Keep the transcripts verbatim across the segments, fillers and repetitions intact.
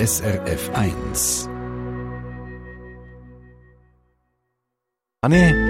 S R F eins. Anne.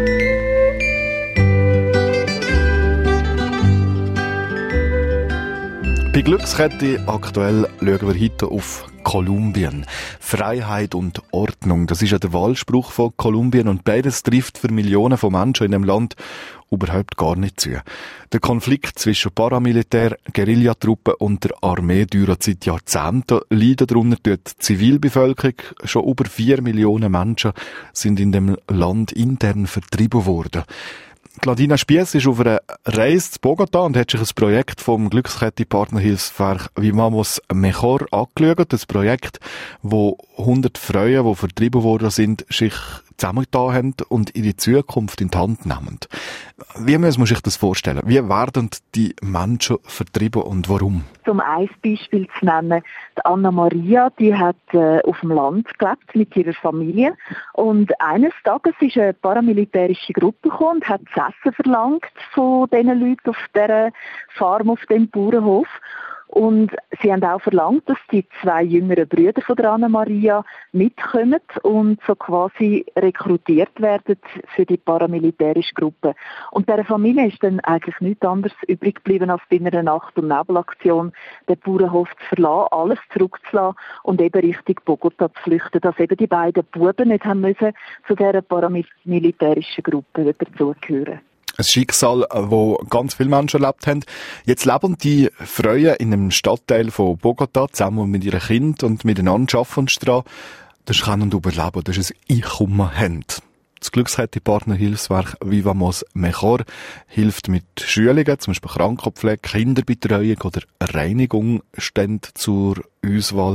Bei Glückskette aktuell schauen wir heute auf Kolumbien. Freiheit und Ordnung, das ist ja der Wahlspruch von Kolumbien und beides trifft für Millionen von Menschen in dem Land überhaupt gar nicht zu. Der Konflikt zwischen Paramilitär, Guerillatruppen und der Armee dauert seit Jahrzehnten. Leiden darunter tut die Zivilbevölkerung. Schon über vier Millionen Menschen sind in dem Land intern vertrieben worden. Claudina Spiess ist auf einer Reise zu Bogota und hat sich ein Projekt vom Glückskette-Partnerhilfswerk Vivamos Mejor angeschaut. Das Projekt, wo hundert Frauen, die vertrieben worden sind, sich zusammengetan haben und ihre Zukunft in die Hand nehmen. Wie muss man sich das vorstellen? Wie werden die Menschen vertrieben und warum? Um ein Beispiel zu nennen, die Anna Maria, die hat äh, auf dem Land gelebt mit ihrer Familie und eines Tages ist eine paramilitärische Gruppe gekommen und hat das Essen verlangt von diesen Leuten auf dieser Farm, auf dem Bauernhof. Und sie haben auch verlangt, dass die zwei jüngeren Brüder von der Anna Maria mitkommen und so quasi rekrutiert werden für die paramilitärische Gruppe. Und dieser Familie ist dann eigentlich nichts anderes übrig geblieben, als bei einer Nacht- und Nebelaktion den Bauernhof zu verlassen, alles zurückzulassen und eben Richtung Bogota zu flüchten, dass eben die beiden Buben nicht haben müssen zu dieser paramilitärischen Gruppe dazugehören. Ein Schicksal, das ganz viele Menschen erlebt haben. Jetzt leben die Frauen in einem Stadtteil von Bogota zusammen mit ihren Kindern und miteinander arbeiten und daran. Das ist Können und Überleben, das ist ein Einkommen haben. Das Glückskette-Partnerhilfswerk Vivamos Mejor hilft mit Schulungen, zum Beispiel Krankenpflege, Kinderbetreuung oder Reinigung, stehen zur Auswahl.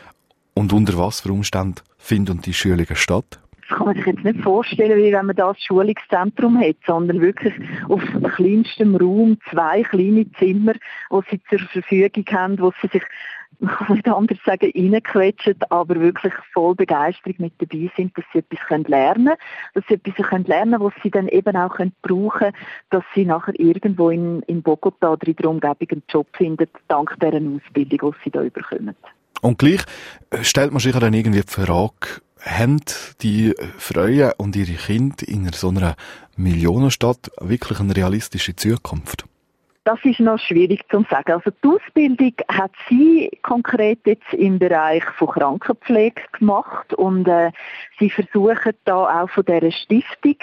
Und unter was für Umständen finden die Schulungen statt? Das kann man sich jetzt nicht vorstellen, wie wenn man da ein Schulungszentrum hat, sondern wirklich auf kleinstem Raum zwei kleine Zimmer, die sie zur Verfügung haben, wo sie sich, man kann nicht anders sagen, reinquetschen, aber wirklich voll Begeisterung mit dabei sind, dass sie etwas lernen können, dass sie etwas lernen können, was sie dann eben auch brauchen können, dass sie nachher irgendwo in, in Bogota oder in der Umgebung einen Job finden, dank dieser Ausbildung, die sie da bekommen. Und gleich stellt man sich dann irgendwie die Frage, haben die Frauen und ihre Kinder in so einer Millionenstadt wirklich eine realistische Zukunft? Das ist noch schwierig zu sagen. Also die Ausbildung hat sie konkret jetzt im Bereich von Krankenpflege gemacht und äh, sie versuchen da auch von dieser Stiftung,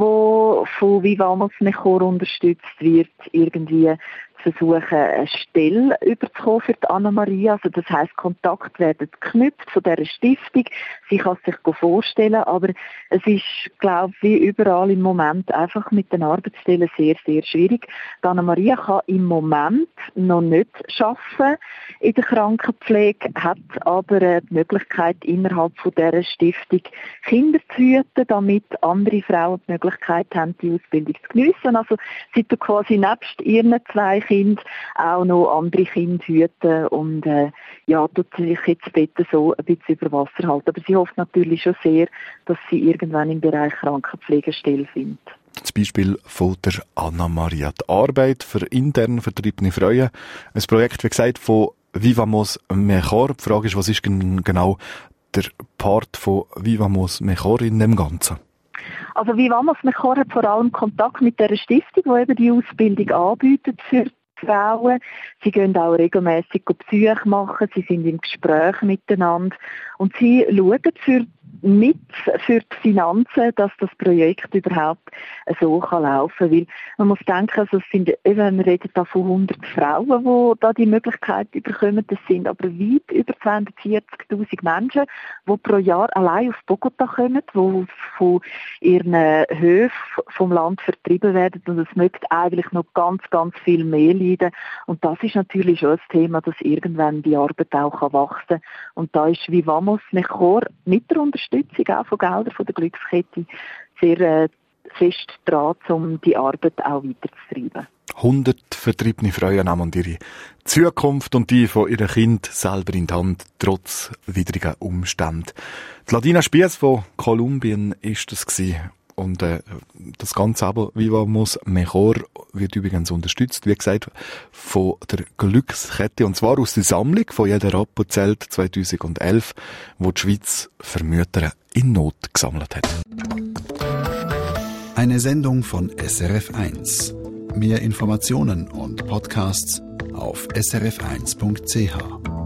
die von Vivamos Mejor unterstützt wird, irgendwie versuchen, eine Stelle überzukommen für die Anna Maria. Also das heisst, Kontakt werden geknüpft von dieser Stiftung. Sie kann sich vorstellen, aber es ist, glaube ich, wie überall im Moment einfach mit den Arbeitsstellen sehr, sehr schwierig. Die Anna Maria kann im Moment noch nicht arbeiten in der Krankenpflege, hat aber die Möglichkeit, innerhalb von dieser Stiftung Kinder zu hüten, damit andere Frauen die Möglichkeit haben, die Ausbildung zu geniessen. Also sie tut quasi nebst ihren zwei Kindern auch noch andere Kinder hüten und äh, ja, tut sich jetzt dort so ein bisschen über Wasser halten. Aber sie hofft natürlich schon sehr, dass sie irgendwann im Bereich Krankenpflege eine Stelle findet. Das Beispiel von der Anna Maria. Die Arbeit für intern vertriebene Frauen. Ein Projekt, wie gesagt, von Vivamos Mejor. Die Frage ist, was ist genau der Part von Vivamos Mejor in dem Ganzen? Also Vivamos Mejor hat vor allem Kontakt mit der Stiftung, die eben die Ausbildung anbietet für Frauen. Sie gehen auch regelmässig Besuche machen, sie sind im Gespräch miteinander und sie schauen für mit für die Finanzen, dass das Projekt überhaupt so kann laufen. Weil man muss denken, also es sind, eben, wir reden da von hundert Frauen, die da die Möglichkeit bekommen. Das sind aber weit über zweihundertvierzigtausend Menschen, die pro Jahr allein auf Bogota kommen, die von ihren Höfen vom Land vertrieben werden. Und es möchte eigentlich noch ganz, ganz viel mehr leiden. Und das ist natürlich schon ein Thema, dass irgendwann die Arbeit auch wachsen kann. Und da ist Vivamos Mejor mit der Unterstützung auch von Geldern von der Glückskette sehr äh, fest dran, um die Arbeit auch weiterzutreiben. hundert vertriebene Frauen nehmen ihre Zukunft und die von ihren Kindern selber in die Hand, trotz widrigen Umständen. Claudina Spiess von Kolumbien ist das gewesen. Und äh, das Ganze aber Viva Mos Mejor wird übrigens unterstützt, wie gesagt, von der Glückskette. Und zwar aus der Sammlung von Jeder Rappozelt zweitausendelf, wo die Schweiz für Mütter in Not gesammelt hat. Eine Sendung von S R F eins. Mehr Informationen und Podcasts auf s r f eins punkt c h.